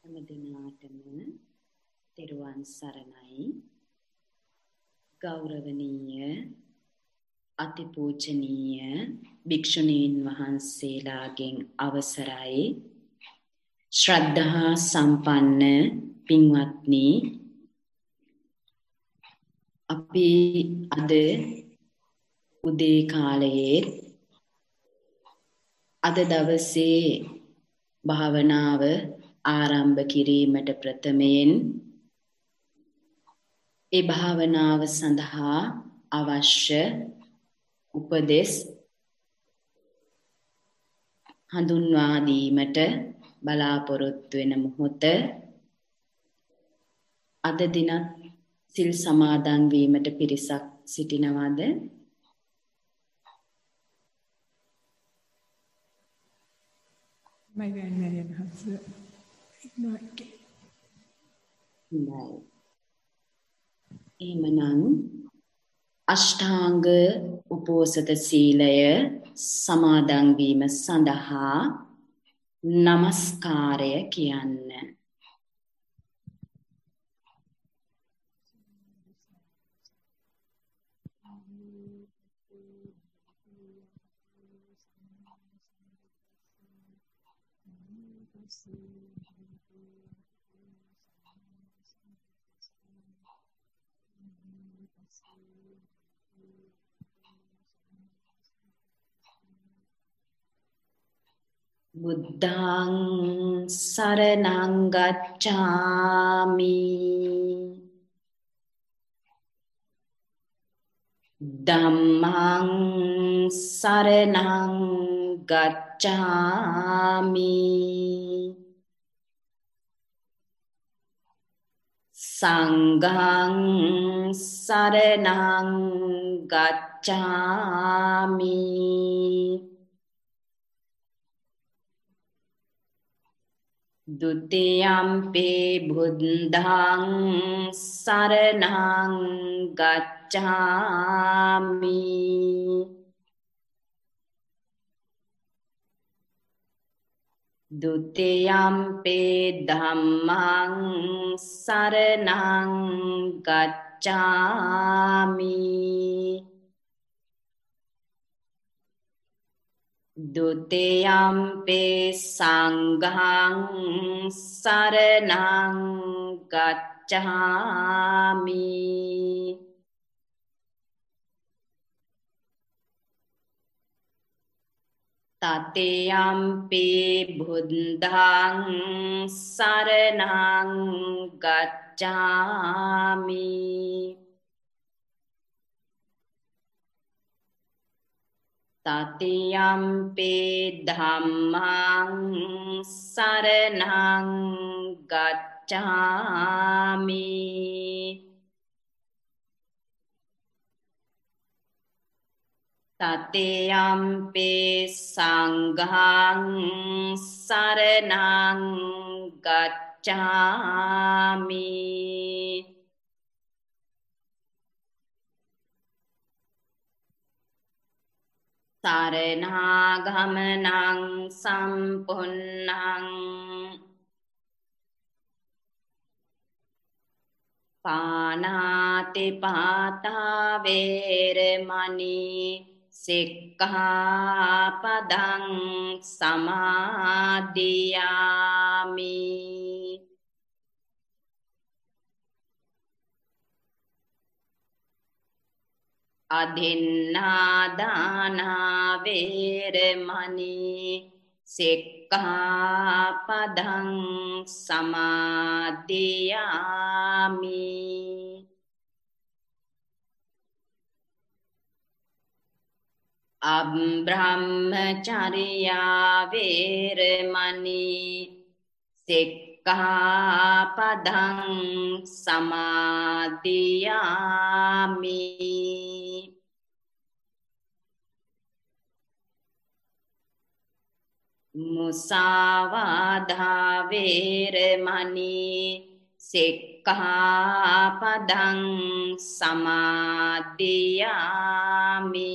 හැමදෙනාටම තෙරුවන් සරණයි. ගෞරවනීය අතිපූජනීය භික්ෂුණීන් වහන්සේලාගෙන් අවසරයි. ශ්‍රද්ධා සම්පන්න පින්වත්නි, අපි අද උදේ කාලයේ අද දවසේ භාවනාව ආරම්භ කිරීමට ප්‍රථමයෙන් ඒ භාවනාව සඳහා අවශ්‍ය උපදෙස් හඳුන්වා දීමට බලාපොරොත්තු වෙන මොහොත. අද දිනත් සිල් සමාදන් වීමට පිරිසක් සිටිනවද? My grandmother has ignored. එහෙමනම් අෂ්ටාංග උපෝසත සීලය සමාදන් වීම සඳහා නමස්කාරය කියන්න. බුද්ධං සරණං ගච්ඡාමි. ධම්මං සරණං ගච්ඡාමි. සංඝං සරණං ගච්ඡාමි. දුතියම්පි බුද්ධං සරණං ගච්ඡාමි. දුතියම්පි ධම්මං සරණං ගච්ඡාමි. දුතියම්පි සංඝං සරණං ගච්ඡාමි. තතියම්පි බුද්ධං සරණං ගච්ඡාමි. තතියම්පි ධම්මං සරණං ගච්ඡාමි. තතියම්පි සංඝං සරණං ගච්ඡාමි. සරණාගමනං සම්පුන්නං පාණාතිපාතා වේරමණී සික්ඛාපදං සමාදියාමි. අදින්නාදානා වේරමණී සික්ඛාපදං සමාදියාමි. අබ්‍රහ්මචර්යා වේරමණී සික්ඛාපදං සමාදියාමි. මුසාවාදා වේරමණී සික්ඛාපදං සමාදියාමි.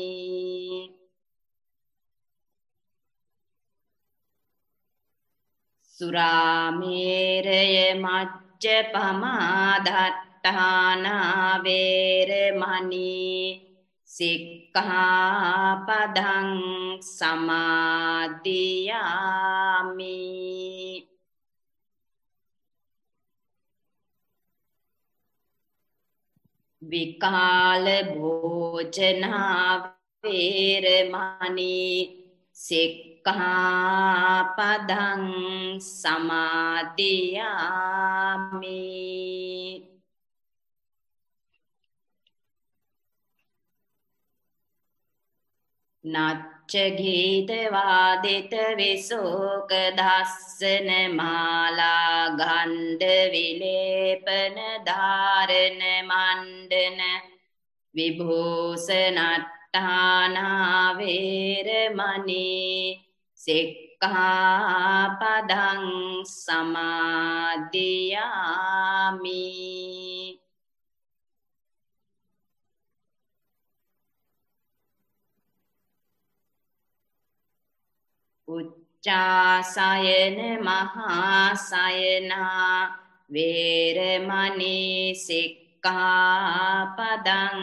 සුරාමේරය මච්චපමාදට්ඨානා වේරමණී සික්ඛාපදං සමාදියාමි විකාල භෝජනා වේරමණී සික්ඛාපදං සමාදියාමි නච්ච ගීත වාදිත විසෝක දස්සන මාලා ගණ්ඩ විලේපන ධාරණ මණ්ඩන විභූෂණට්ඨානා වේරමණී සික්ඛාපදං සමාදියාමි උච්චාසයන මහාසයනා වේරමණී සික්ඛාපදං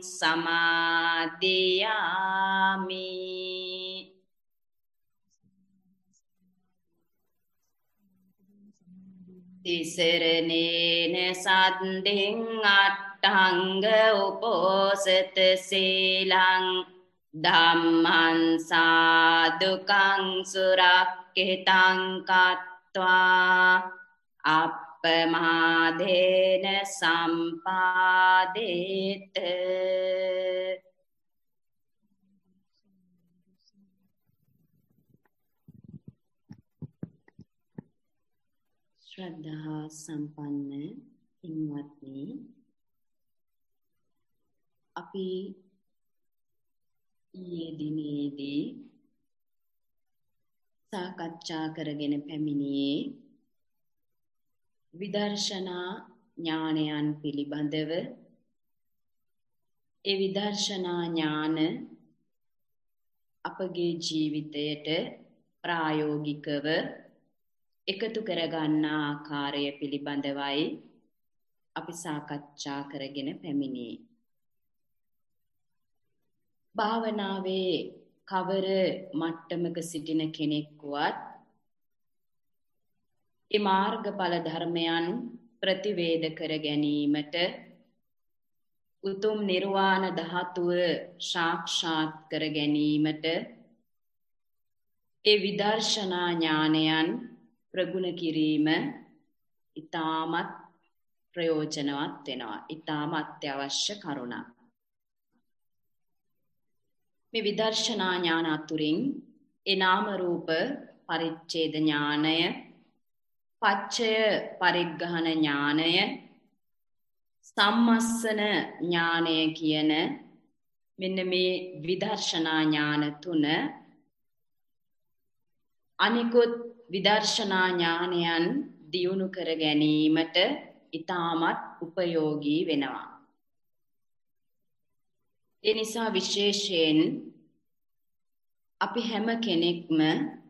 සමාදියාමි තිසරණේන සද්දෙන් අට්ඨංග උපෝසත සීලං ධම්මං සාදුකං සුරක්ඛිතං කତ୍වා අප්පමාදේන සම්පාදේත ශ්‍රද්ධා සම්පන්න පින්වත්නි අපි ඊයේ දිනේදී සාකච්ඡා කරගෙන පැමිණියේ විදර්ශනා ඥානයන් පිළිබඳව ඒ විදර්ශනා ඥාන අපගේ ජීවිතයට ප්‍රායෝගිකව එකතු කරගන්න ආකාරය පිළිබඳවයි අපි සාකච්ඡා කරගෙන පැමිණියේ භාවනාවේ කවර මට්ටමක සිටින කෙනෙක් වුවත් ඒ මාර්ගඵල ධර්මයන් ප්‍රතිවේද කර ගැනීමට උතුම් නිර්වාණ ධාතුව සාක්ෂාත් කර ගැනීමට ඒ විදර්ශනා ඥානයන් ප්‍රගුණ කිරීම ඊටමත් ප්‍රයෝජනවත් වෙනවා ඊටම අත්‍යවශ්‍ය කරුණක් මේ විදර්ශනා ඥාන අතුරින් ඒ නාම රූප පරිච්ඡේද ඥානය පච්චය පරිග්‍රහණ ඥානය සම්මස්සන ඥානය කියන මෙන්න මේ විදර්ශනා ඥාන තුන අනිකුත් විදර්ශනා ඥානයන් දියුණු කර ගැනීමට ඊටමත් උපයෝගී වෙනවා ඒ නිසා විශේෂයෙන් අපි හැම කෙනෙක්ම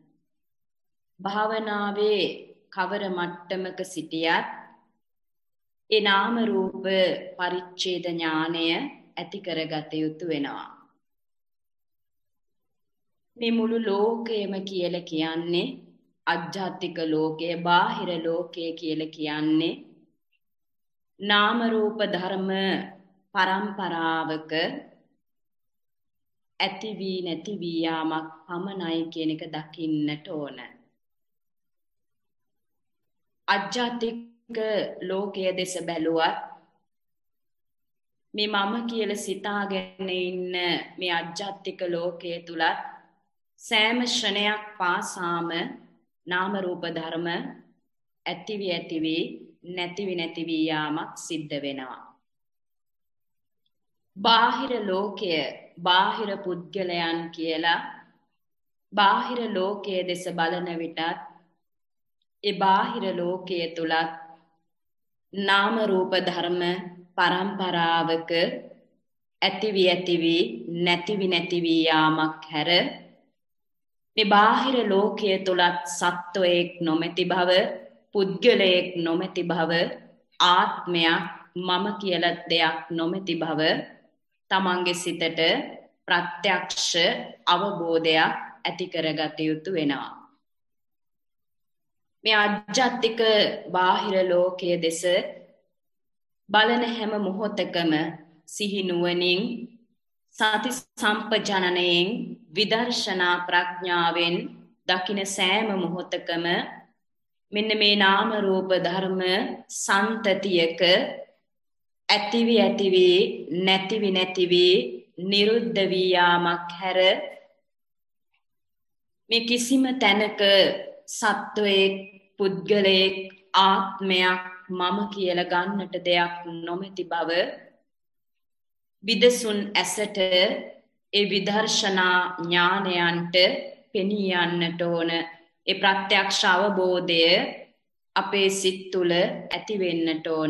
භාවනාවේ කවර මට්ටමක සිටියත් ඒ නාම රූප පරිච්ඡේද ඥානය ඇති කරගත යුතු වෙනවා මේ මුළු ලෝකයම කියලා කියන්නේ අධ්‍යාත්මික ලෝකය බාහිර ලෝකය කියලා කියන්නේ නාම රූප ධර්ම පරම්පරාවක ඇති වී නැති වී යාමක් පමණයි කියන එක දකින්නට ඕන. අධ්‍යාත්මික ලෝකයේ දෙස බැලුවත් මේ මම කියලා සිතාගෙන ඉන්න මේ අධ්‍යාත්මික ලෝකයේ තුලත් සෑම ශ්‍රණයක් පාසාම නාම රූප ධර්ම ඇතිවි නැතිවි යාමක් සිද්ධ වෙනවා. බාහිර ලෝකය බාහිර පුද්ගලයන් කියලා බාහිර ලෝකයේ දෙස බලන විටත් ඒ බාහිර ලෝකයේ තුලත් නාම රූප ධර්ම පරම්පරාවක ඇතිවි නැතිවි යාමක් හැර මේ බාහිර ලෝකයේ තුලත් සත්වයක් නොමැති බව, පුද්ගලයෙක් නොමැති බව, ආත්මයක් මම කියලා දෙයක් නොමැති බව තමන්ගේ සිතට ප්‍රත්‍යක්ෂ අවබෝධයක් ඇති කරගත යුතු වෙනවා. මේ අජ්ජත්තික බාහිර ලෝකයේ දෙස බලන හැම මොහොතකම සිහි නුවණින් සති සම්පජනනයෙන් විදර්ශනා ප්‍රඥාවෙන් දකින සෑම මොහොතකම මෙන්න මේ නාම රූප ධර්ම සන්තතියක ඇතිවි නැතිවි නිරුද්ධ වී යාමක් හැර මේ කිසිම තැනක සත්වයේ පුද්ගලයේ ආත්මයක් මම කියලා ගන්නට දෙයක් නොමැති බව විදසුන් ඇසට ඒ විදර්ශනා ඥානයන්ට පෙනී යන්නට ඕන. ඒ ප්‍රත්‍යක්ෂ අවබෝධය අපේ සිත් තුළ ඇති වෙන්නට ඕන.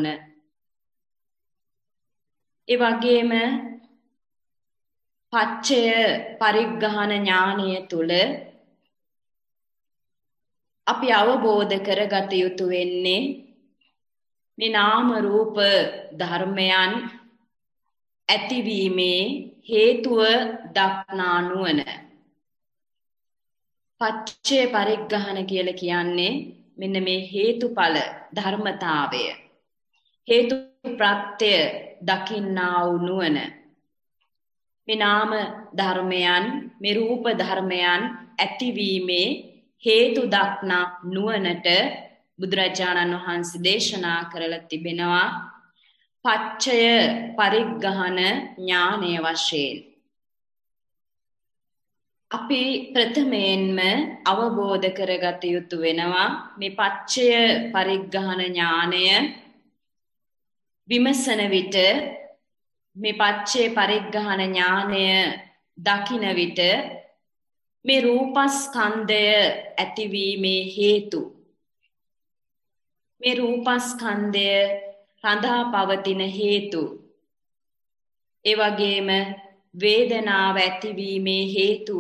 ඒ වගේම පච්චය පරිග්ගහන ඥානය තුළ අපි අවබෝධ කරගත යුතු වෙන්නේ මේ නාම රූප ධර්මයන් ඇතිවීමේ හේතුව දක්නා නුවණ. පච්චේ පරිග්ගහන කියලා කියන්නේ මෙන්න මේ හේතුඵල ධර්මතාවය. හේතු ප්‍රත්‍ය දකින්නා වූ නුවණ. මේ නාම ධර්මයන්, මේ රූප ධර්මයන් ඇතිවීමේ හේතු දක්නා නුවණට බුදුරජාණන් වහන්සේ දේශනා කරලා තිබෙනවා පච්චය පරිග්ගහන ඥානය වශයෙන්. අපි ප්‍රථමයෙන්ම අවබෝධ කරගත යුතු වෙනවා මේ පච්චය පරිග්ගහන ඥානය විමසන විට, මේ පච්චය පරිග්ගහන ඥානය දකින විට මේ රූපස්කන්ධය ඇතිවීමේ හේතු, මේ රූපස්කන්ධය රඳා පවතින හේතු, ඒ වගේම වේදනාව ඇතිවීමේ හේතුව,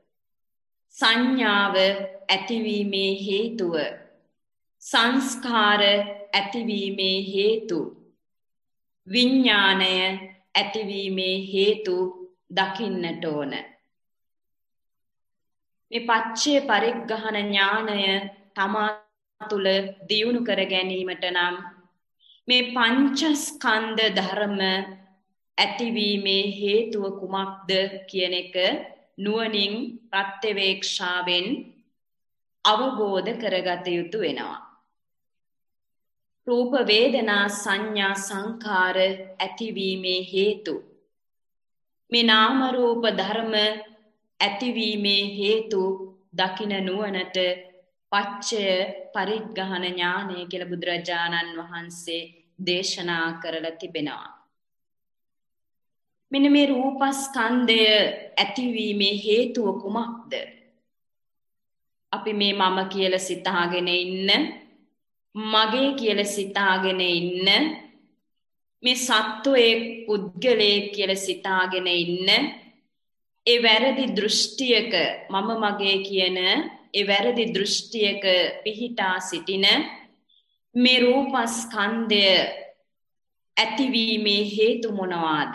සංඥාව ඇතිවීමේ හේතුව, සංස්කාර ඇතිවීමේ හේතු, විඥාණය ඇතිවීමේ හේතු දකින්නට ඕන. මේ පච්චේ පරිග්ගහන ඥානය තමා තුළ දියුණු කර ගැනීමට නම් මේ පංචස්කන්ධ ධර්ම ඇතිවීමේ හේතුව කුමක්ද කියන එක නුවණින් ප්‍රත්‍යවේක්ෂාවෙන් අවබෝධ කරගත යුතු වෙනවා. රූප වේදනා සංඥා සංඛාර ඇතිවීමේ හේතු, මේ නාම රූප ධර්ම ඇතිවීමේ හේතු දකින නුවණට පච්චය පරිග්ගහන ඥානය කියලා බුදුරජාණන් වහන්සේ දේශනා කරලා තිබෙනවා. මෙන්න මේ රූපස්කන්ධය ඇතිවීමේ හේතුව කුමක්ද? අපි මේ මම කියලා සිතාගෙන ඉන්න, මගේ කියලා සිතාගෙන ඉන්න, මේ සත්වයේ පුද්ගලයේ කියලා සිතාගෙන ඉන්න, ඒ වැරදි දෘෂ්ටියක මම මගේ කියන ඒ වැරදි දෘෂ්ටියක පිහිටා සිටින මේ රූපස්කන්ධය ඇතිවීමේ හේතු මොනවාද?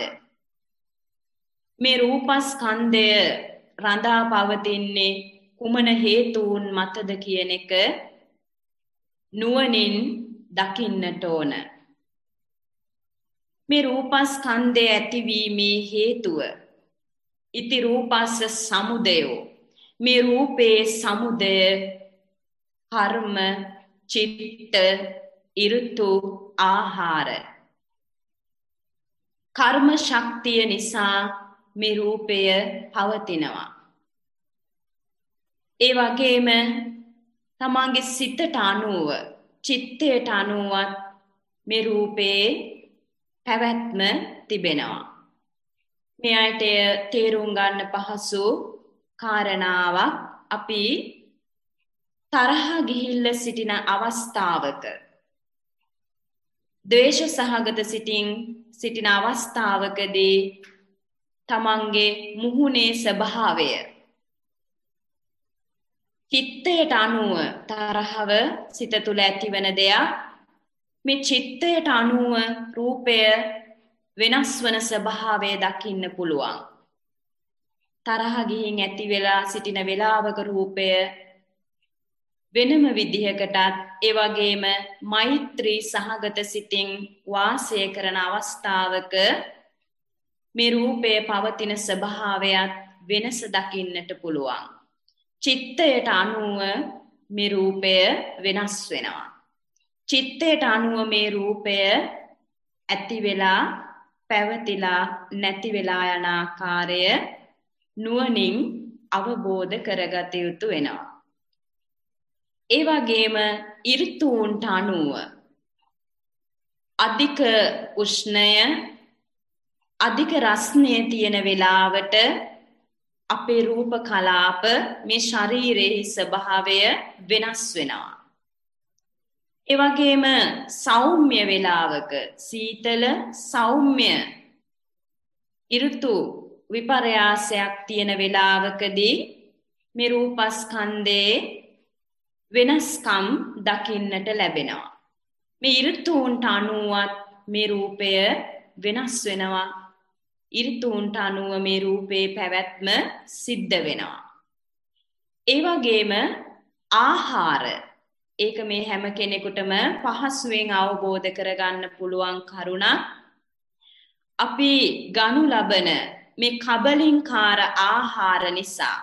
මේ රූපස්කන්ධය රඳා පවතින්නේ කුමන හේතුන් මතද කියන එක නුවණින් දකින්නට ඕන. මේ රූපස්කන්ධය ඇතිවීමේ හේතුව ඉති රූපස්ස සමුදයෝ, මේ රූපේ සමුදය කර්ම, චිත්ත, ඍතු, ආහාර. කර්ම ශක්තිය නිසා මේ රූපය පවතිනවා. ඒ වගේම තමන්ගේ සිතට අනුව, චිත්තයට අනුවත් මේ රූපේ පැවැත්ම තිබෙනවා. මේ අයට තේරුම් ගන්න පහසු කාරණාවක්, අපි තරහ ගිහිල්ල සිටින අවස්ථාවක, ද්වේෂ සහගත සිටින අවස්ථාවකදී තමන්ගේ මුහුණේ ස්වභාවය, චිත්තයට අනුව තරහව සිත තුළ ඇතිවන දෙයක්. මේ චිත්තයට අනුව රූපය වෙනස් වන ස්වභාවය දකින්න පුළුවන්. තරහ ගිහින් ඇති වෙලා සිටින වේලාවක රූපය වෙනම විදිහකටත් ඒ වගේම මෛත්‍රී සහගත සිතින් වාසය කරන අවස්ථාවක මේ රූපයේ පවතින ස්වභාවයත් වෙනස දකින්නට පුළුවන්. චිත්තයට අනුව මේ රූපය වෙනස් වෙනවා. චිත්තයට අනුව මේ රූපය ඇති වෙලා පැවතිලා නැති වෙලා යන ආකාරය නුවණින් අවබෝධ කරගත යුතු වෙනවා. ඒ වගේම ඍතුන්ට අනුව අධික උෂ්ණය අධික රස්නය තියෙන වෙලාවට අපේ රූප කලාප මේ ශරීරයේ ස්වභාවය වෙනස් වෙනවා. ඒ වගේම සෞම්‍ය වෙලාවක සීතල සෞම්‍ය ඍතු විපර්යාසයක් තියෙන වෙලාවකදී මේ රූපස්කන්ධයේ වෙනස්කම් දකින්නට ලැබෙනවා. මේ ඍතුන්ට අනුවත් මේ රූපය වෙනස් වෙනවා. ඍතුන්ට අනුව මේ රූපේ පැවැත්ම සිද්ධ වෙනවා. ඒ වගේම ආහාර ඒක මේ හැම කෙනෙකුටම පහසුවෙන් අවබෝධ කරගන්න පුළුවන් කරුණක්. අපි ගනු ලබන මේ කබලින්කාර ආහාර නිසා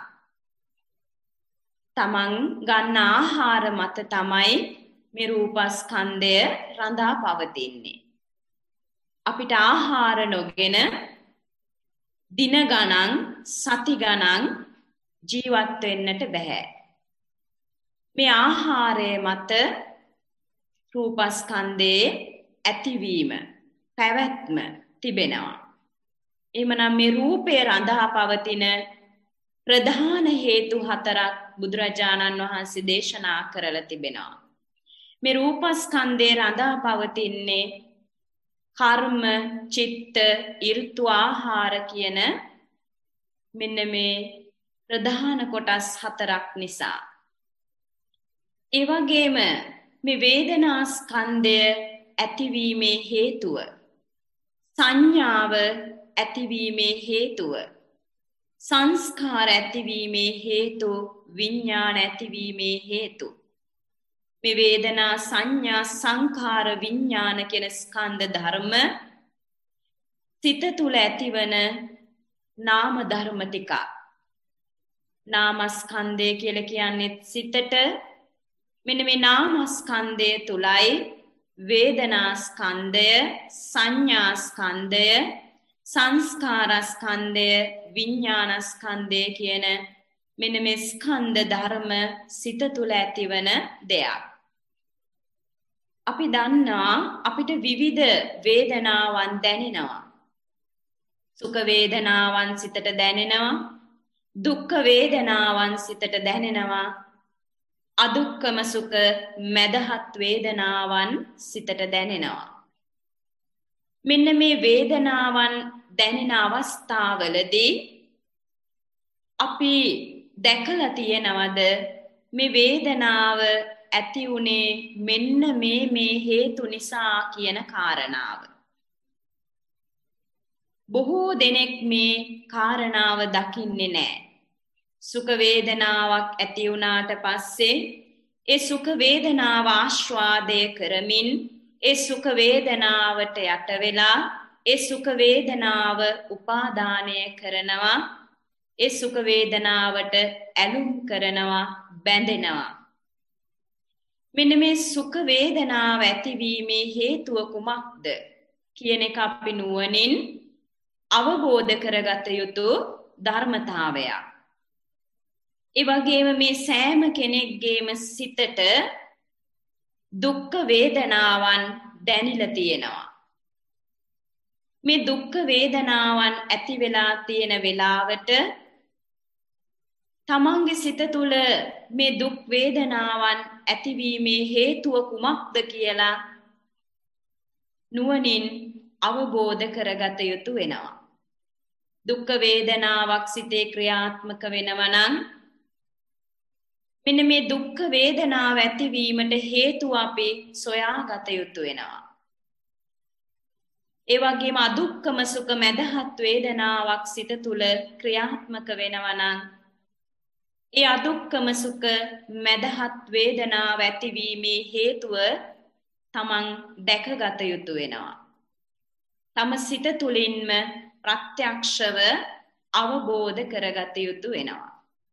තමන් ගන්න ආහාර මත තමයි මේ රූපස්කන්ධය රඳා පවතින්නේ. අපිට ආහාර නොගෙන දින ගණන් සති ගණන් ජීවත් වෙන්නට බෑ. මේ ආහාරය මත රූපස්කන්ධයේ ඇතිවීම පැවැත්ම තිබෙනවා. එමනම් මේ රූපය රඳා පවතින ප්‍රධාන හේතු 4ක් බුදුරජාණන් වහන්සේ දේශනා කරලා තිබෙනවා. මේ රූපස්කන්ධේ රඳා පවතින්නේ කර්ම, චිත්ත, ඍතු, ආහාර කියන මෙන්න මේ ප්‍රධාන කොටස් 4ක් නිසා. ඒ වගේම මේ වේදනා ස්කන්ධය ඇතිවීමේ හේතුව, සංඥාව ඇතිවීමේ හේතුව, සංස්කාර ඇතිවීමේ හේතු, විඥාන ඇතිවීමේ හේතු. මේ වේදනා සංඥා සංඛාර විඥාන කියන ස්කන්ධ ධර්ම සිත තුළ ඇතිවන නාම ධර්ම ටික. නාමස්කන්ධය කියලා කියන්නේ සිතට. මෙන්න මේ නාමස්කන්ධය තුලයි වේදනාස්කන්ධය, සංඥාස්කන්ධය, සංස්කාරස්කන්ධය, විඥානස්කන්ධය කියන මෙන්න මේ ස්කන්ධ ධර්ම සිත තුළ ඇතිවන දෙයක්. අපි දන්නවා අපිට විවිධ වේදනාවන් දැනෙනවා. සුඛ වේදනාවන් සිතට දැනෙනවා. දුක්ඛ වේදනාවන් සිතට දැනෙනවා. අදුක්ඛම සුඛ මදහත් වේදනාවන් සිතට දැනෙනවා. මෙන්න මේ වේදනාවන් දැනෙන අවස්ථාවලදී අපි දැකලා තියෙනවද මේ වේදනාව ඇති උනේ මෙන්න මේ හේතු නිසා කියන කාරණාව? බොහෝ දෙනෙක් මේ කාරණාව දකින්නේ නැහැ. සුඛ වේදනාවක් ඇති වුණාට පස්සේ ඒ සුඛ වේදනාව ආස්වාදය කරමින් ඒ සුඛ වේදනාවට යට වෙලා ඒ සුඛ වේදනාව උපාදානය කරනවා. ඒ සුඛ වේදනාවට ඇලුම් කරනවා, බැඳෙනවා. මෙන්න මේ සුඛ වේදනාව ඇතිවීමේ හේතුව කුමක්ද කියන එක අපි නුවණින් අවබෝධ කරගත යුතු ධර්මතාවයක්. ඒ වගේම මේ සෑම කෙනෙක්ගේම සිතට දුක්ඛ වේදනාවන් දැනිලා තියෙනවා. මේ දුක්ඛ වේදනාවන් ඇති වෙලා තියෙන වෙලාවට තමන්ගේ සිත තුළ මේ දුක් වේදනාවන් ඇතිවීමේ හේතුව කුමක්ද කියලා නුවණින් අවබෝධ කරගත යුතු වෙනවා. දුක්ඛ වේදනාවක් සිතේ ක්‍රියාත්මක වෙනවා නම් මෙන්න මේ දුක්ඛ වේදනාව ඇතිවීමට හේතුව අපි සොයාගත යුතු වෙනවා. ඒ වගේම අදුක්ඛම සුඛ මැදහත් වේදනාවක් සිත තුළ ක්‍රියාත්මක වෙනවා නම් ඒ අදුක්ඛම සුඛ මැදහත් වේදනාව ඇතිවීමේ හේතුව තමන් දැකගත යුතු වෙනවා. තම සිත තුළින්ම ප්‍රත්‍යක්ෂව අවබෝධ කරගත යුතු වෙනවා.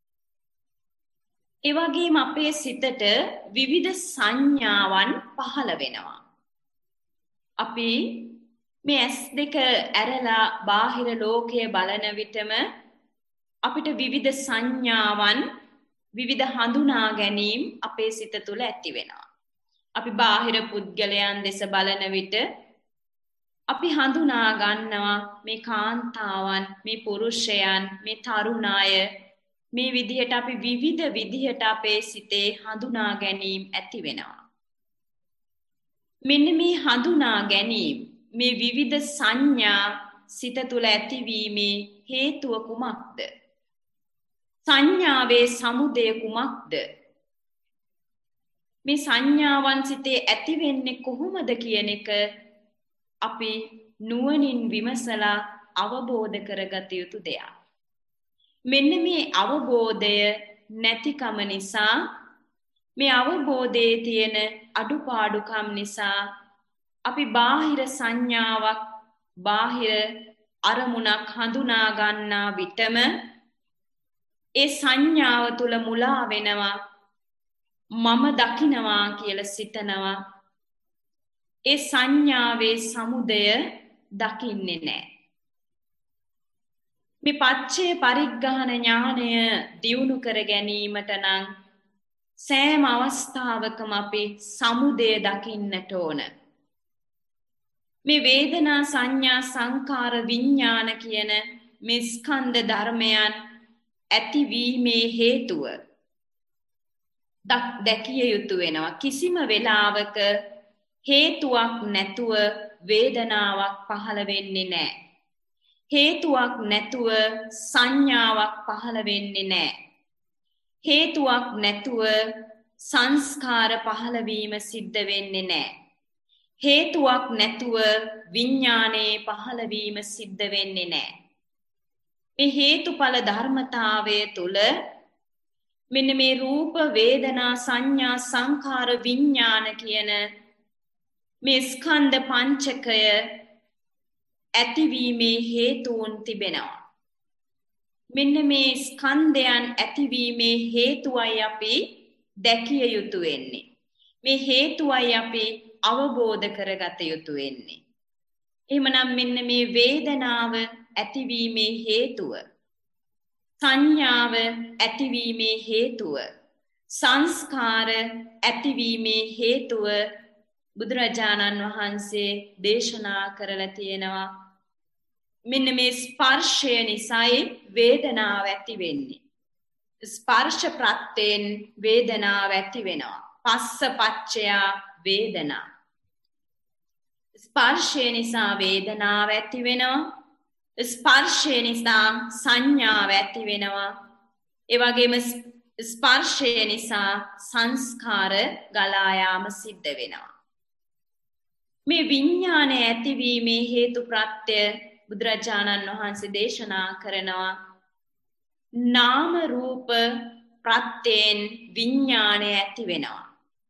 ඒ වගේම අපේ සිතට විවිධ සංඥාවන් පහළ වෙනවා. අපි මේ ඇස් දෙක ඇරලා බාහිර ලෝකය බලන විටම අපිට විවිධ සංඥාවන් විවිධ හඳුනා ගැනීම අපේ සිත තුළ ඇති වෙනවා. අපි බාහිර පුද්ගලයන් දෙස බලන විට අපි හඳුනා ගන්නවා මේ කාන්තාවන්, මේ පුරුෂයන්, මේ තරුණ අය, මේ විදිහට අපි විවිධ විදිහට අපේ සිතේ හඳුනා ගැනීම ඇති වෙනවා. මෙන්න මේ හඳුනා ගැනීම, මේ විවිධ සංඥා සිත තුළ ඇතිවීමේ හේතුව කුමක්ද? සංඥාවේ සමුදය කුමක්ද? මේ සංඥාවන් සිතේ ඇති වෙන්නේ කොහොමද කියන එක අපි නුවණින් විමසලා අවබෝධ කරගත යුතු දෙයක්. මෙන්න මේ අවබෝධය නැතිකම නිසා, මේ අවබෝධයේ තියෙන අඩුපාඩුකම් නිසා අපි බාහිර සංඥාවක්, බාහිර අරමුණක් හඳුනා ගන්නා විටම ඒ සංඥාව තුළ මුලා වෙනවා. මම දකිනවා කියලා සිතනවා. ඒ සංඥාවේ සමුදය දකින්නේ නැහැ. මේ පච්චේ පරිග්ගහන ඥානය දියුණු කර ගැනීමට නම් සෑම අවස්ථාවකම අපි සමුදය දකින්නට ඕන. මේ වේදනා සංඥා සංකාර විඥාන කියන මේ ස්කන්ධ ධර්මයන් ඇතිවීමේ හේතුව දැකිය යුතු වෙනවා. කිසිම වෙලාවක හේතුවක් නැතුව වේදනාවක් පහළ වෙන්නේ නැහැ. හේතුවක් නැතුව සංඥාවක් පහළ වෙන්නේ නැහැ. හේතුවක් නැතුව සංස්කාර පහළ වීම සිද්ධ වෙන්නේ නැහැ. හේතුවක් නැතුව විඥානයේ පහළ වීම සිද්ධ වෙන්නේ නැහැ. මේ හේතුඵල ධර්මතාවය තුළ මෙන්න මේ රූප වේදනා සංඥා සංඛාර විඥාන කියන මේ ස්කන්ධ පංචකය ඇතිවීමේ හේතුන් තිබෙනවා. මෙන්න මේ ස්කන්ධයන් ඇතිවීමේ හේතුවයි අපි දැකිය යුතු වෙන්නේ. මේ හේතුවයි අපි අවබෝධ කරගත යුතු වෙන්නේ. එහෙමනම් මෙන්න මේ වේදනාව ඇතිවීමේ හේතුව, සංඥාව ඇතිවීමේ හේතුව, සංස්කාර ඇතිවීමේ හේතුව බුදුරජාණන් වහන්සේ දේශනා කරලා තියෙනවා. මෙන්න මේ ස්පර්ශය නිසායි වේදනාව ඇති වෙන්නේ. ස්පර්ශ ප්‍රත්‍යයෙන් වේදනාව ඇති වෙනවා. පස්ස පච්චයා වේදනා. ස්පර්ශය නිසා වේදනාව ඇති වෙනවා. ස්පර්ශය නිසා සංඥාව ඇති වෙනවා. ඒ වගේම ස්පර්ශය නිසා සංස්කාර ගලා යාම සිද්ධ වෙනවා. මේ විඥානය ඇතිවීමේ හේතු ප්‍රත්‍ය බුදුරජාණන් වහන්සේ දේශනා කරනවා. නාම රූප ප්‍රත්‍යයෙන් විඥානය ඇති වෙනවා.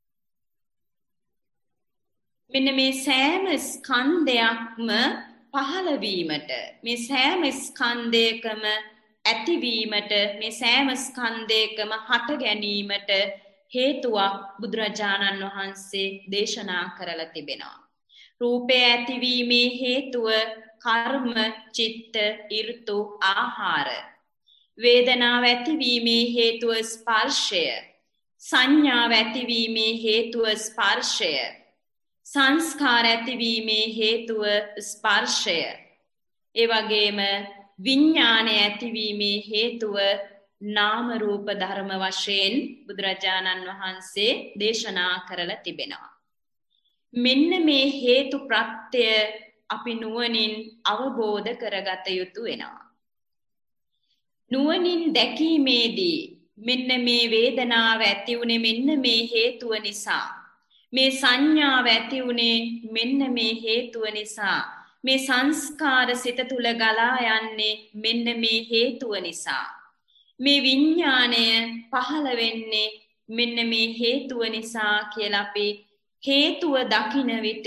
මෙන්න මේ සෑම ස්කන්ධයක්ම පහළවීමට, මේ සෑම ස්කන්ධයකම ඇතිවීමට, මේ සෑම ස්කන්ධයකම හට ගැනීමට හේතුවක් බුදුරජාණන් වහන්සේ දේශනා කරලා තිබෙනවා. රූපය ඇතිවීමේ හේතුව කර්ම, චිත්ත, ඍතු, ආහාර. වේදනාව ඇතිවීමේ හේතුව ස්පර්ශය. සංඥාව ඇතිවීමේ හේතුව ස්පර්ශය. සංස්කාර ඇතිවීමේ හේතුව ස්පර්ශය. ඒ වගේම විඥානය ඇතිවීමේ හේතුව නාම රූප ධර්ම වශයෙන් බුදුරජාණන් වහන්සේ දේශනා කරලා තිබෙනවා. මෙන්න මේ හේතු ප්‍රත්‍ය අපි නුවණින් අවබෝධ කරගත යුතු වෙනවා. නුවණින් දැකීමේදී මෙන්න මේ වේදනාව ඇති වුනේ මෙන්න මේ හේතුව නිසා. මේ සංඥාව ඇති වුනේ මෙන්න මේ හේතුව නිසා. මේ සංස්කාර සිත තුල ගලා යන්නේ මෙන්න මේ හේතුව නිසා. මේ විඥාණය පහළ වෙන්නේ මෙන්න මේ හේතුව නිසා කියලා අපි හේතුව දකින විට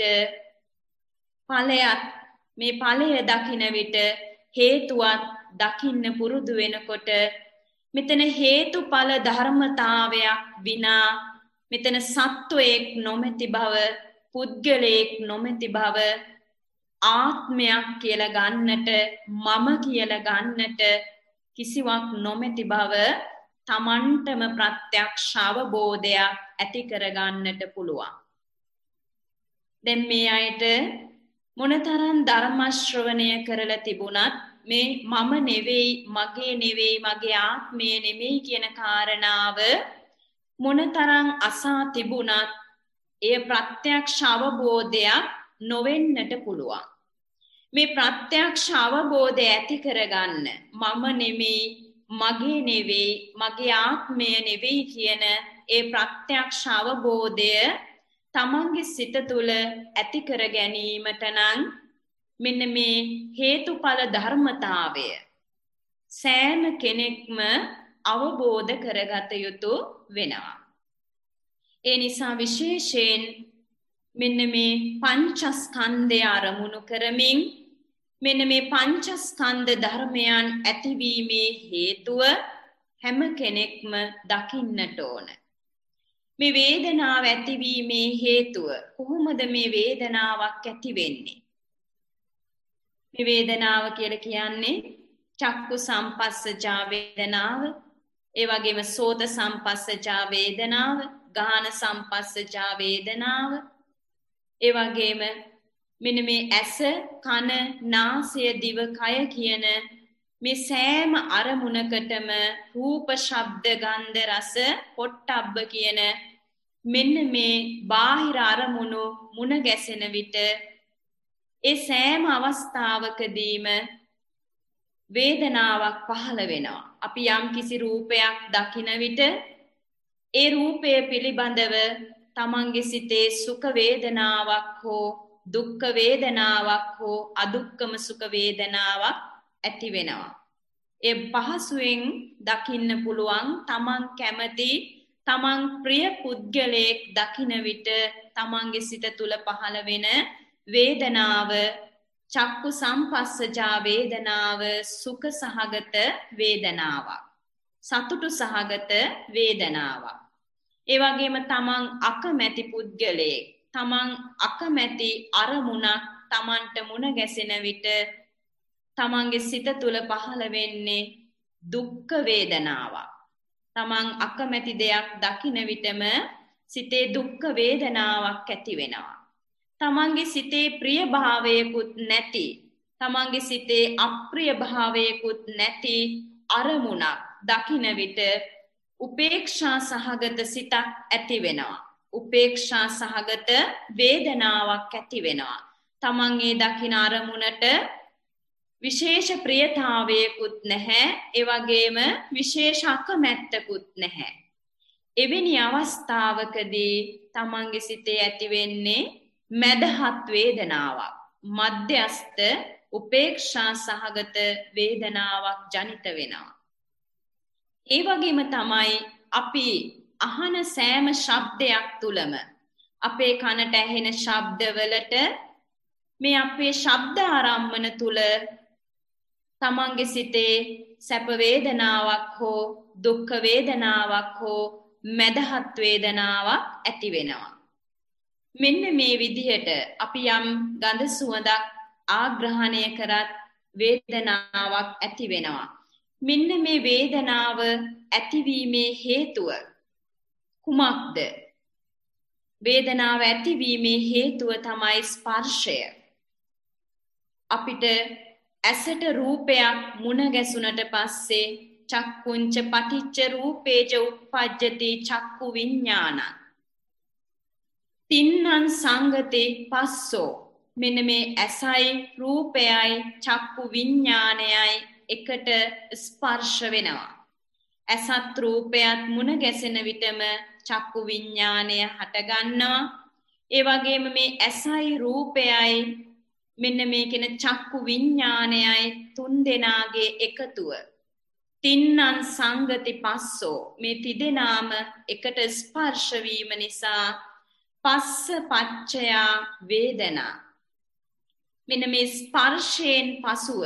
ඵලයක් මේ ඵලය දකින විට හේතුවක් දකින්න පුරුදු වෙනකොට මෙතන හේතුඵල ධර්මතාවයක් විනා මෙතන සත්වයක් නොමැති බව පුද්ගලයෙක් නොමැති බව ආත්මයක් කියලා ගන්නට මම කියලා ගන්නට කිසිවක් නොමැති බව තමන්ටම ප්‍රත්‍යක්ෂ අවබෝධයක් ඇති කරගන්නට පුළුවන්. දැන් මේ අයට මොනතරම් ධර්ම ශ්‍රවණය කරලා තිබුණත් මේ මම නෙවෙයි මගේ ආත්මය නෙමෙයි කියන කාරණාව මොනතරම් අසා තිබුණත් එය ප්‍රත්‍යක්ෂ අවබෝධයක් නොවෙන්නට පුළුවන්. මේ ප්‍රත්‍යක්ෂ අවබෝධය ඇති කරගන්න මම නෙමෙයි මගේ ආත්මය නෙවෙයි කියන ඒ ප්‍රත්‍යක්ෂ අවබෝධය තමන්ගේ සිත තුළ ඇති කර ගැනීමට නම් මෙන්න මේ හේතුඵල ධර්මතාවය සෑම කෙනෙක්ම අවබෝධ කරගත යුතු වෙනවා. ඒ නිසා විශේෂයෙන් මෙන්න මේ පංචස්කන්ධය අරමුණු කරමින් මෙන්න මේ පංචස්කන්ධ ධර්මයන් ඇතිවීමේ හේතුව හැම කෙනෙක්ම දකින්නට ඕන. මේ වේදනාව ඇතිවීමේ හේතුව කොහොමද මේ වේදනාවක් ඇති වෙන්නේ? මේ වේදනාව කියලා කියන්නේ චක්කු සම්පස්සජා වේදනාව, ඒ වගේම සෝත සම්පස්සජා වේදනාව, ගාහන සම්පස්සජා වේදනාව, ඒ වගේම මෙන්න මේ ඇස, කන, නාසය, දිව, කය කියන මේ සෑම අරමුණකටම රූප, ශබ්ද, ගන්ධ, රස, පොට්ටබ්බ කියන මෙන්න මේ බාහිර අරමුණු මුණ ගැසෙන විට ඒ සෑම අවස්ථාවකදීම වේදනාවක් පහළ වෙනවා. අපි යම් කිසි රූපයක් දකින විට ඒ රූපය පිළිබඳව තමන්ගේ සිතේ සුඛ වේදනාවක් හෝ දුක්ඛ වේදනාවක් හෝ අදුක්ඛම සුඛ වේදනාවක් ඇති වෙනවා. ඒ පහසුවෙන් දකින්න පුළුවන් තමන් කැමති තමන් ප්‍රිය පුද්ගලයෙක් දකින විට තමන්ගේ සිත තුළ පහළ වෙන වේදනාව චක්කු සම්පස්සජා වේදනාව සුඛ සහගත වේදනාවක්, සතුටු සහගත වේදනාවක්. ඒ වගේම තමන් අකමැති පුද්ගලයෙක් තමන් අකමැති අරමුණක් තමන්ට මුණ ගැසෙන විට තමන්ගේ සිත තුළ පහළ වෙන්නේ දුක්ඛ වේදනාවක්. තමන් අකමැති දෙයක් දකින විටම සිතේ දුක්ඛ වේදනාවක් ඇති වෙනවා. තමන්ගේ සිතේ ප්‍රිය භාවයකුත් නැති, තමන්ගේ සිතේ අප්‍රිය භාවයකුත් නැති අරමුණක් දකින විට උපේක්ෂා සහගත සිතක් ඇති වෙනවා. උපේක්ෂා සහගත වේදනාවක් ඇති වෙනවා. තමන් ඒ දකින අරමුණට විශේෂ ප්‍රියතාවයකුත් නැහැ, ඒ වගේම විශේෂ අකමැත්තකුත් නැහැ. එවැනි අවස්ථාවකදී තමන්ගේ සිතේ ඇති වෙන්නේ මදහත් වේදනාවක්, මධ්‍යස්ත උපේක්ෂා සහගත වේදනාවක් ජනිත වෙනවා. ඒ වගේම තමයි අපි අහන සෑම ශබ්දයක් තුලම අපේ කනට ඇහෙන ශබ්දවලට මේ අපේ ශබ්ද ආරම්මන තුල තමන්ගේ සිතේ සැප වේදනාවක් හෝ දුක්ඛ වේදනාවක් හෝ මදහත් වේදනාවක් ඇති වෙනවා. මෙන්න මේ විදිහට අපි යම් ගඳ සුවඳක් ආග්‍රහණය කරත් වේදනාවක් ඇති වෙනවා. මෙන්න මේ වේදනාව ඇතිවීමේ හේතුව කුමක්ද? වේදනාව ඇතිවීමේ හේතුව තමයි ස්පර්ශය. අපිට ඇසට රූපයක් මුණ ගැසුනට පස්සේ චක්කුංච පටිච්ච රූපේජ උප්පජ්ජති චක්කු විඥානං තින්නං සංගතේ පස්සෝ. මෙන්න මේ ඇසයි රූපයයි චක්කු විඥානයයි එකට ස්පර්ශ වෙනවා. ඇසත් රූපයත් මුණ ගැසෙන විටම චක්කු විඥානය හටගන්නවා. ඒ වගේම මේ ඇසයි රූපයයි මෙන්න මේ කියන චක්කු විඥානයයි තුන් දෙනාගේ එකතුව. තින්නං සංගති පස්සෝ මේ තිදෙනාම එකට ස්පර්ශ වීම නිසා පස්ස පච්චයා වේදනා. මෙන්න මේ ස්පර්ශයෙන් පසුව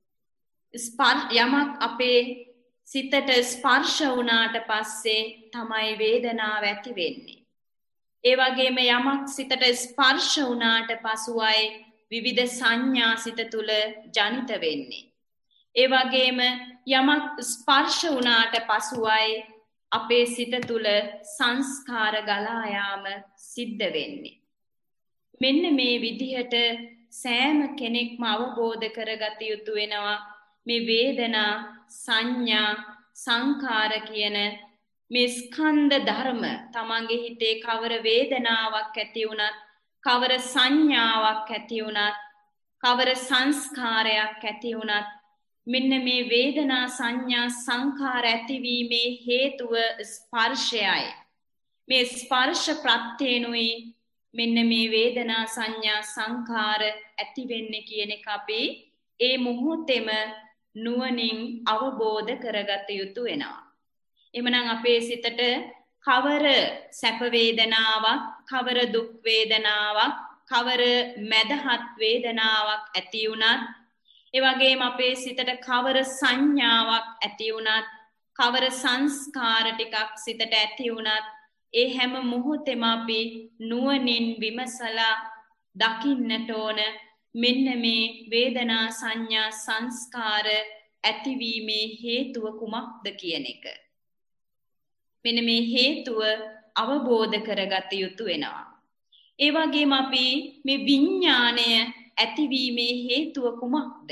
යමක් අපේ සිතට ස්පර්ශ වුණාට පස්සේ තමයි වේදනාව ඇති වෙන්නේ. ඒ වගේම යමක් සිතට ස්පර්ශ වුණාට පසුවයි විවිධ සංඥා සිත තුළ ජනිත වෙන්නේ. ඒ වගේම යමක් ස්පර්ශ වුණාට පසුවයි අපේ සිත තුළ සංස්කාර ගලා යාම සිද්ධ වෙන්නේ. මෙන්න මේ විදිහට සෑම කෙනෙක්ම අවබෝධ කරගත යුතු වෙනවා මේ වේදනා සංඥා සංඛාර කියන මේ ස්කන්ධ ධර්ම තමන්ගේ හිතේ කවර වේදනාවක් ඇති වුණත් කවර සංඥාවක් ඇති වුණත් කවර සංස්කාරයක් ඇති වුණත් මෙන්න මේ වේදනා සංඥා සංඛාර ඇතිවීමේ හේතුව ස්පර්ශයයි. මේ ස්පර්ශ ප්‍රත්‍යේනුයි මෙන්න මේ වේදනා සංඥා සංඛාර ඇති වෙන්නේ කියන එක අපි ඒ මොහොතේම නුවණින් අවබෝධ කරගත යුතු වෙනවා. එhmenan අපේ සිතට කවර සැප වේදනාවක් කවර දුක් වේදනාවක් කවර මැදහත් වේදනාවක් ඇති වුණත් ඒ වගේම අපේ සිතට කවර සංඥාවක් ඇති වුණත් කවර සංස්කාර ටිකක් සිතට ඇති වුණත් ඒ හැම මොහොතෙම අපි නුවණින් විමසලා දකින්නට ඕන මෙන්න මේ වේදනා සංඥා සංස්කාර ඇතිවීමේ හේතුව කුමක්ද කියන එක. මෙන්න මේ හේතුව අවබෝධ කරගත යුතු වෙනවා. ඒ වගේම අපි මේ විඥාණය ඇතිවීමේ හේතුව කුමක්ද?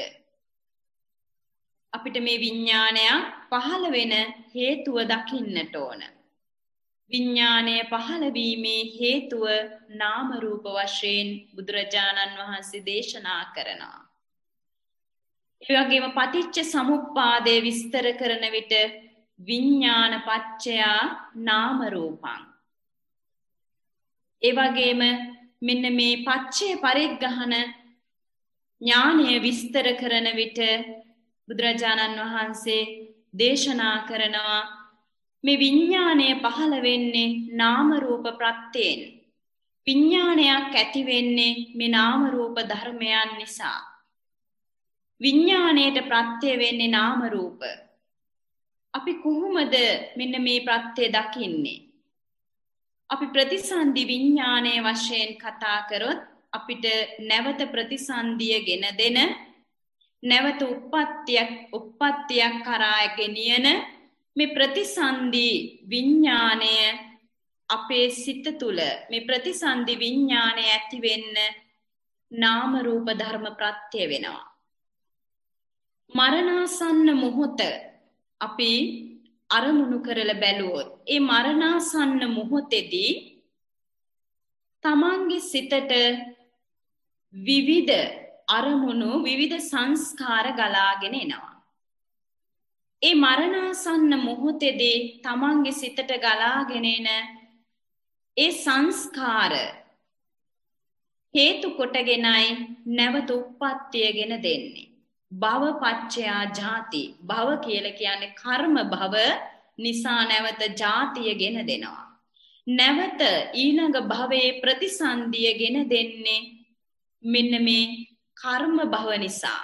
අපිට මේ විඥාණය පහළ වෙන හේතුව දකින්නට ඕන. විඥාණය පහළ වීමේ හේතුව නාම රූප වශයෙන් බුදුරජාණන් වහන්සේ දේශනා කරනවා. ඒ වගේම පටිච්ච සමුප්පාදය විස්තර කරන විට විඥාන පච්චයා නාම රූපං. ඒ වගේම මෙන්න මේ පච්චේ පරිග්‍රහණ ඥානය විස්තර කරන විට බුදුරජාණන් වහන්සේ දේශනා කරනවා මේ විඥාණය පහළ වෙන්නේ නාම රූප ප්‍රත්‍යයෙන්. විඥානයක් ඇති වෙන්නේ මේ නාම රූප ධර්මයන් නිසා. විඥාණයට ප්‍රත්‍ය වෙන්නේ නාම රූප. අපි කොහොමද මෙන්න මේ ප්‍රත්‍ය දකින්නේ? අපි ප්‍රතිසන්දි විඥානයේ වශයෙන් කතා කරොත් අපිට නැවත ප්‍රතිසන්දිය ගෙන දෙන නැවත උප්පත්තියක් කරා ගෙනියන මේ ප්‍රතිසන්දි විඥානය අපේ සිත තුළ මේ ප්‍රතිසන්දි විඥානය ඇති වෙන්න නාම රූප ධර්ම ප්‍රත්‍ය වෙනවා. මරණාසන්න මොහොත අපි අරමුණු කරලා බැලුවොත් ඒ මරණාසන්න මොහොතේදී තමන්ගේ සිතට විවිධ අරමුණු විවිධ සංස්කාර ගලාගෙන එනවා. ඒ මරණාසන්න මොහොතේදී තමන්ගේ සිතට ගලාගෙන එන ඒ සංස්කාර හේතු කොටගෙනයි නැවත උප්පත්තියගෙන දෙන්නේ. භව පච්චයා ජාති. භව කියලා කියන්නේ කර්ම භව නිසා නැවත ජාතිය ගෙන දෙනවා. නැවත ඊළඟ භවයේ ප්‍රතිසන්දිය ගෙන දෙන්නේ මෙන්න මේ කර්ම භව නිසා.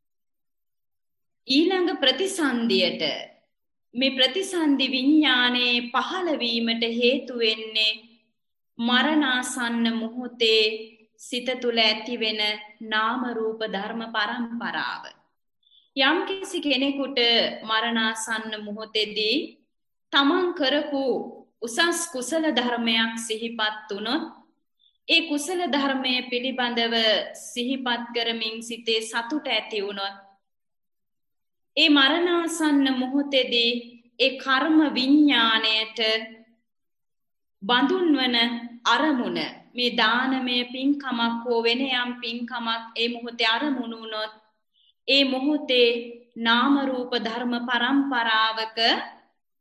ඊළඟ ප්‍රතිසන්දියට මේ ප්‍රතිසන්දි විඥානයේ පහළ වීමට හේතු වෙන්නේ මරණාසන්න මොහොතේ සිත තුළ ඇතිවෙන නාම රූප ධර්ම පරම්පරාව. යම්කිසි කෙනෙකුට මරණාසන්න මොහොතේදී තමන් කරපු උසස් කුසල ධර්මයක් සිහිපත් වුණොත් ඒ කුසල ධර්මය පිළිබඳව සිහිපත් කරමින් සිතේ සතුට ඇති වුණොත් ඒ මරණාසන්න මොහොතේදී ඒ කර්ම විඥාණයට බඳුන් වන අරමුණ මේ දානමය පින්කමක් හෝ වෙන යම් පින්කමක් ඒ මොහොතේ අරමුණු වුණොත් ඒ මොහොතේ නාම රූප ධර්ම පරම්පරාවක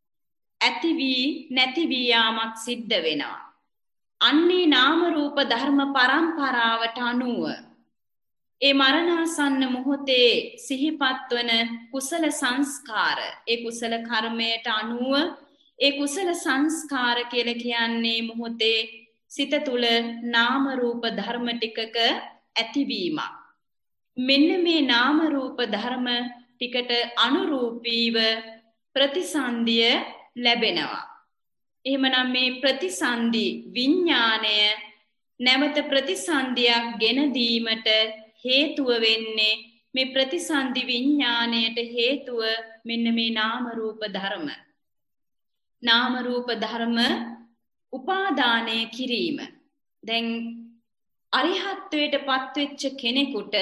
ඇති වී නැති වී යාමක් සිද්ධ වෙනවා. අන්නේ නාම රූප ධර්ම පරම්පරාවට අනුව ඒ මරණාසන්න මොහොතේ සිහිපත් වන කුසල සංස්කාර, ඒ කුසල කර්මයට අනුව ඒ කුසල සංස්කාර කියලා කියන්නේ මොහොතේ සිත තුළ නාම රූප ධර්ම ටිකක ඇතිවීමක්. මෙන්න මේ නාම රූප ධර්ම ටිකට අනුරූපීව ප්‍රතිසන්දිය ලැබෙනවා. එහෙමනම් මේ ප්‍රතිසන්දි විඥාණය නැවත ප්‍රතිසන්දියක් ගෙන දීමට හේතුව වෙන්නේ මේ ප්‍රතිසන්දි විඥාණයට හේතුව මෙන්න මේ නාම රූප ධර්ම. නාම රූප ධර්ම උපාදානය කිරීම. දැන් අරිහත්ත්වයට පත්වෙච්ච කෙනෙකුට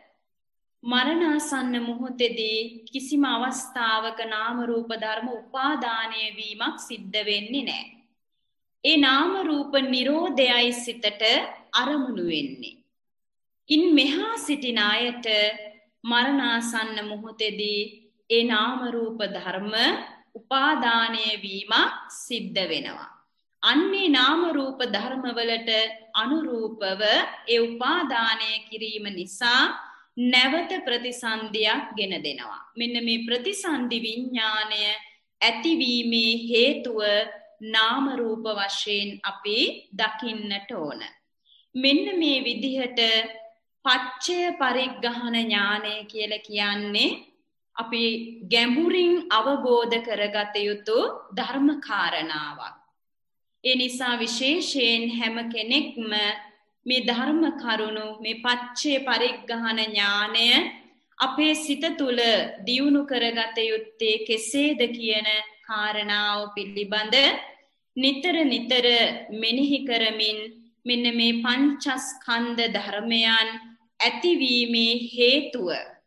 මරණාසන්න මොහොතේදී කිසිම අවස්ථාවක නාම රූප ධර්ම උපාදානය වීමක් සිද්ධ වෙන්නේ නැහැ. ඒ නාම රූප නිරෝධයයි සිතට අරමුණු වෙන්නේ. ඉන් මෙහා සිටින අයට මරණාසන්න මොහොතේදී ඒ නාම රූප ධර්ම උපාදානය වීමක් සිද්ධ වෙනවා. අන්නේ නාම රූප ධර්ම වලට අනුරූපව ඒ උපාදානය කිරීම නිසා නැවත ප්‍රතිසන්දියක් ගෙන දෙනවා. මෙන්න මේ ප්‍රතිසන්දි විඥාණය ඇතිවීමේ හේතුව නාම රූප වශයෙන් අපි දකින්නට ඕන. මෙන්න මේ විදිහට පච්චය පරිග්‍රහණ ඥානය කියලා කියන්නේ අපි ගැඹුරින් අවබෝධ කරගත යුතු ධර්ම කාරණාවක්. ඒ නිසා විශේෂයෙන් හැම කෙනෙක්ම මේ ධර්ම කරුණු මේ පච්චේ පරිග්‍රහණ ඥානය අපේ සිත තුළ දියුණු කරගත යුත්තේ කෙසේද කියන කාරණාව පිළිබඳ නිතර නිතර මෙනෙහි කරමින් මෙන්න මේ පංචස්කන්ධ ධර්මයන් ඇතිවීමේ හේතුව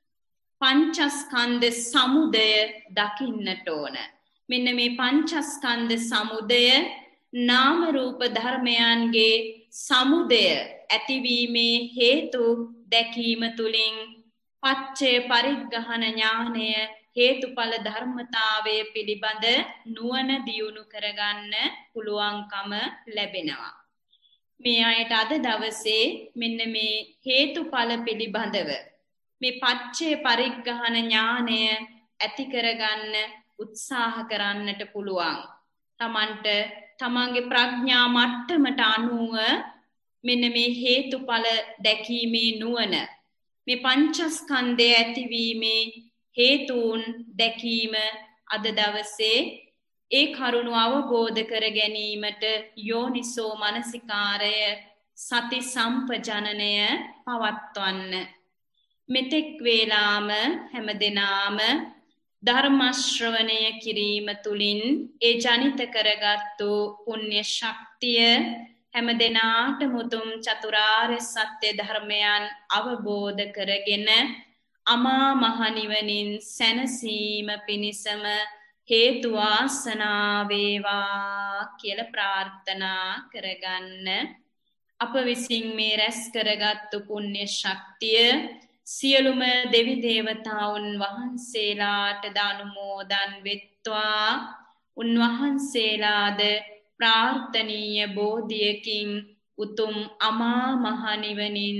පංචස්කන්ධ සමුදය දකින්නට ඕන. මෙන්න මේ පංචස්කන්ධ සමුදය නාම රූප ධර්මයන්ගේ සමුදය ඇතිවීමේ හේතු දැකීම තුලින් පච්චේ පරිග්‍රහණ ඥානය හේතුඵල ධර්මතාවය පිළිබඳ නුවණ දියුණු කරගන්න පුළුවන්කම ලැබෙනවා. මේ අයට අද දවසේ මෙන්න මේ හේතුඵල පිළිබඳව මේ පච්චේ පරිග්‍රහණ ඥානය ඇති කරගන්න උත්සාහ කරන්නට පුළුවන්. තමන්ට තමන්ගේ ප්‍රඥා මට්ටමට අනුව මෙන්න මේ හේතුඵල දැකීමේ නුවණ මේ පංචස්කන්ධය ඇතිවීමේ හේතුන් දැකීම අද දවසේ ඒ කරුණ අවබෝධ කර ගැනීමට යෝනිසෝ මනසිකාරය සති සම්පජනනය පවත්වන්න. මෙතෙක් වේලාම හැමදෙනාම ධර්ම ශ්‍රවණය කිරීම තුලින් ඒ ජනිත කරගත්තු පුණ්‍ය ශක්තිය හැමදෙනාටම උතුම් චතුරාර්ය සත්‍ය ධර්මයන් අවබෝධ කරගෙන අමා මහ නිවනින් සැනසීම පිණිසම හේතු වාසනා වේවා කියලා ප්‍රාර්ථනා කරගන්න. අප විසින් මේ රැස් කරගත්තු පුණ්‍ය ශක්තිය සියලුම දෙවි දේවතාවුන් වහන්සේලාට දානුමෝදන් වෙත්වා. උන්වහන්සේලාද ප්‍රාර්ථනීය බෝධියකින් උතුම් අමා මහ නිවනින්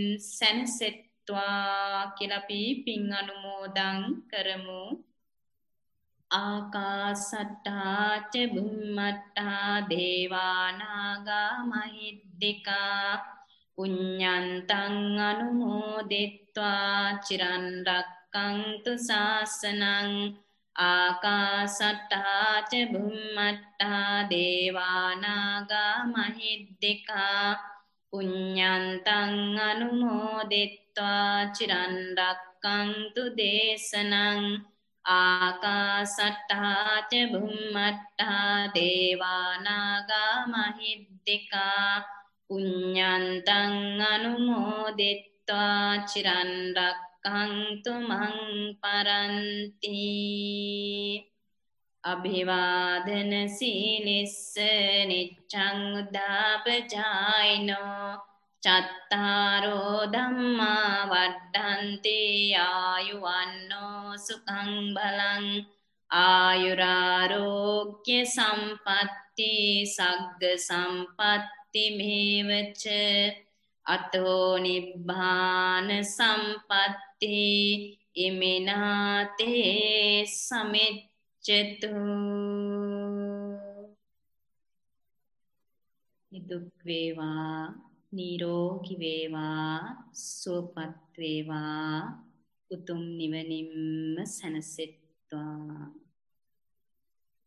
සැනසෙත්වා කියලා අපි පින් අනුමෝදන් කරමු. ආකාසට්ටා ච බුම්මට්ටා දේවා නාග මහිද්దికා පුඤ්ඤන්තං අනුමෝදිත්වා චිරන් රක්ඛන්තු ශාසනං. ආකාසට්ටා ච බුම්මට්ටා දේවා නාග මහිද්దికා පුඤ්ඤන්තං අනුමෝදිත්වා චිරන් රක්ඛන්තු දේශනං. ආකාසට්ටා ච බුම්මට්ටා දේවා නාග මහිද්దికා පුඤ්ඤන්තං අනුමෝදිත්වා චිරන් රක්ඛන්තු මං පරන්ති. අභිවාදන සීලිස්ස නිච්ඡං උද්ධාපචායිනෝ චත්තාරෝ ධම්මා වඩ්ඩන්ති ආයුවන්නෝ සුඛං බලං ආයුරාරෝග්‍ය සම්පatti සග්ග සම්පatti මේවච අතෝ නිබ්බාන සම්පatti ඉමිනාතේ සමිච්ඡතු නිදුක් වේවා නිරෝගී වේවා සුවපත් වේවා උතුම් නිවනින්ම සැනසෙත්වා